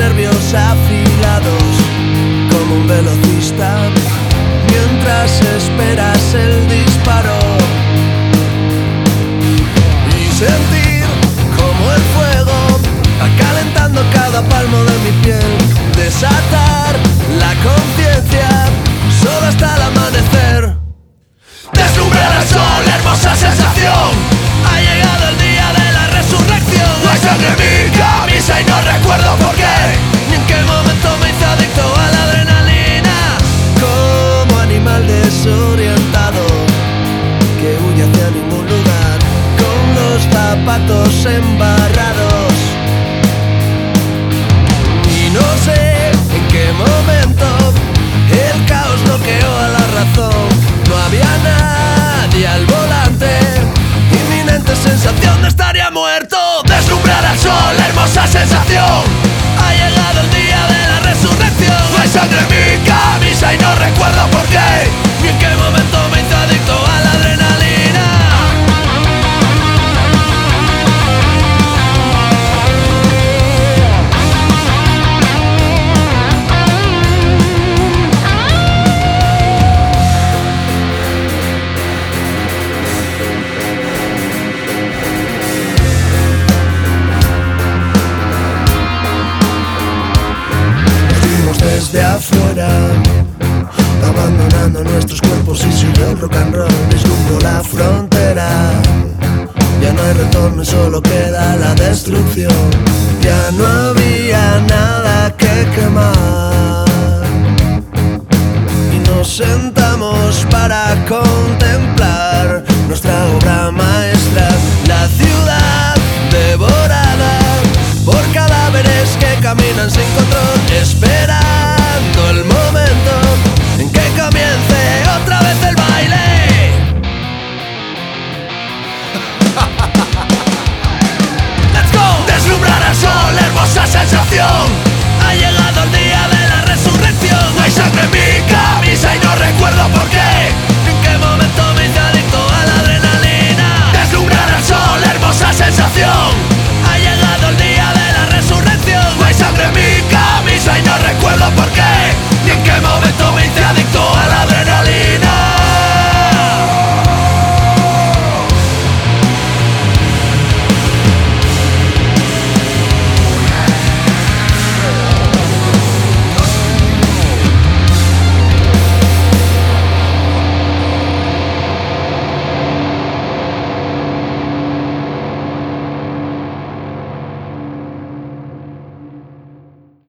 nervios afilados como un velocista, mientras esperas el disparo, y sentir como el fuego va calentando cada palmo de mi piel, desatar la conciencia solo hasta el amanecer. Deslumbrar al sol, hermosa sensación, ha llegado el día de la resurrección. No hay sangre en mi camisa y no recuerdo por qué, ni en qué momento me hice adicto a la adrenalina. Como animal desorientado que huye hacia ningún lugar, con los zapatos embarrados, y no sé en qué momento el caos noqueó a la razón. No había nadie al volante, inminente sensación de estar ya muerto. Deslumbrar al sol, hermosa sensación, ha llegado el día de la resurrección. No hay sangre en mi camisa y no recuerdo por qué, ni en qué momento me hice adicto a la adrenalina. Desde afuera, abandonando nuestros cuerpos, y sigue el rock and roll. Vislumbro la frontera, ya no hay retorno y solo queda la destrucción. Ya no había nada que quemar.